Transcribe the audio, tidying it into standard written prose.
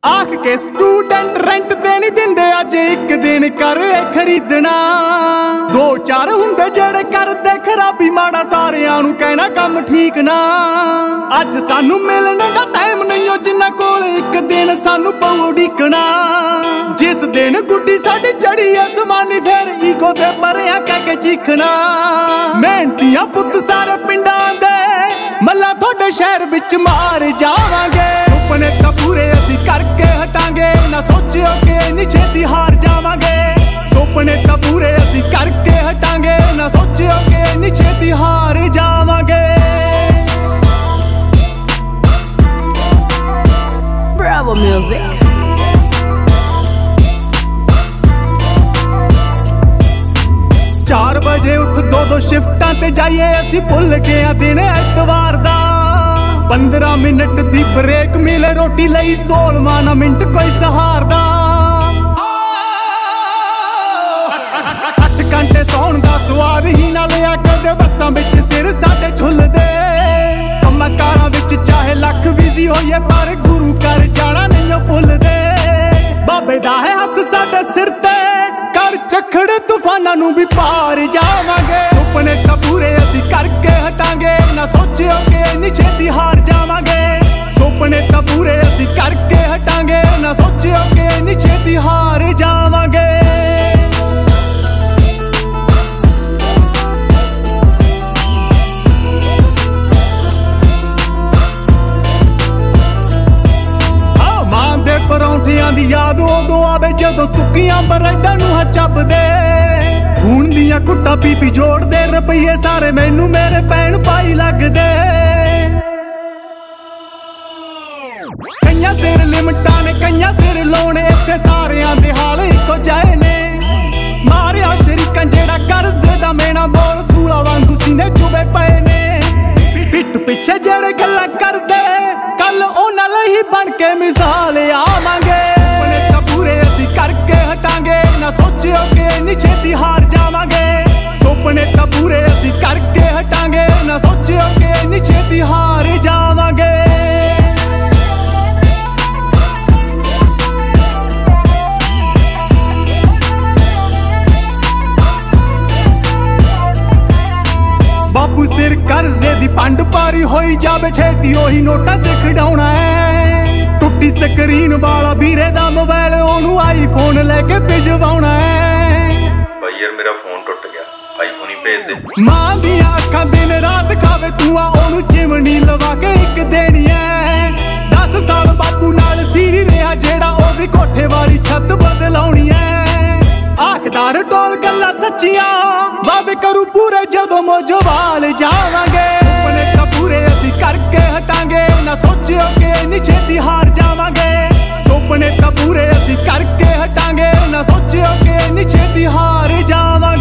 आख के student rent दे नहीं दिंदे अज एक दिन कर खरीदना दो चार हुंदे जेड़े करदे खराबी माड़ा सारियां नूं कहना कम ठीक ना अज सानू मिलने दा टाइम नहीं हो जिन्ना कोल एक दिन सानू पऊ उड़ीकना जिस दिन गुड्डी साडी चढ़ी आसमानी फिर ईगो दे परेआं कह के चीखना मेहनतियां पुत्त सारे पिंडां दे मल्ला थोड़े शहर विच मार जावांगे सुपने तां पूरे असीं करके हटांगे ना सोचियो कि इन्नी छेती हार जावांगे सुपने तां पूरे असीं करके हटांगे ना सोचियो कि इन्नी छेती हार जावांगे। Bravo Music। चार बजे उठ दो शिफ्टां ते जाइए असीं भुल गए आ दिन ऐतवार दा 15 मिनट दी ब्रेक मिले रोटी लई 16 मिनट कोई सहार दा 8 घंटे सौण दा स्वाद ही ना लिया कदे बक्सां विच सिर साडे झुलदे कम्मां कारां विच चाहे लख बिजी होइए पर गुरु घर जाना नहीं भुलदे बाबे दा है हत्थ साडे सिर ते कर चखड़ तूफानां नूं भी पार जावांगे सुपने तां पूरे असीं करके हटांगे ना सोचियो कि इन्नी छेती हार जावांगे सुपने तां पूरे असीं करके हटांगे ना सोचियो कि इन्नी छेती हार जावांगे। परौंठियां दी याद उदों आवे जदों सुक्कियां ब्रेडां नूं चबदे खून दियां घुट्टां पी जोड़दे रुपये सारे मैनू मेरे भैन भाई लगदे कईयां सिर लिमटां ने कईयां सिर लाउणे इत्थे सारियां दे हाल इक्को जाए ने मारिया शरीकां जेड़ा कर्जे दा मेना बोल सूला वांगू सीने चुभे पए ने पिठ पिछे जेड़े गल्लां करदे कल उन्हां लई ही बन के मिसाल आवांगे सुपने तां पूरे असीं करके हटांगे ना सोचियो कि इन्नी छेती हार जावांगे सुपने तां पूरे असीं करके हटांगे ना सोचियो कि इन्नी छेती हार जावांगे। बापू सिर कर्जे दी पंड पारी होई जावे छेती ओही नोटां च खिडाउणा है टुट्टी स्क्रीन वाला बीरे दा मोबाइल ओनू आईफोन लेके भिजवाउणा है भाई यार मेरा फोन टुट गया आईफोन ही भेज दे मां दी अखां दिन रात खावे धुआं ओनू चिमनी लवा के इक देनी है 10 साल बापू नाल सीरी रहा जेड़ा ओदी कोठे वाली छत बदलाउणी है आखदार टोल गल्लां सच्चियां वादे करू पूरे जदों मोजवाल जावांगे सुपने तां पूरे असीं करके हटांगे ना सोचियो कि इन्नी छेती हार जावांगे सुपने तां पूरे असीं करके हटांगे ना सोचियो कि इन्नी छेती हार जावांगे।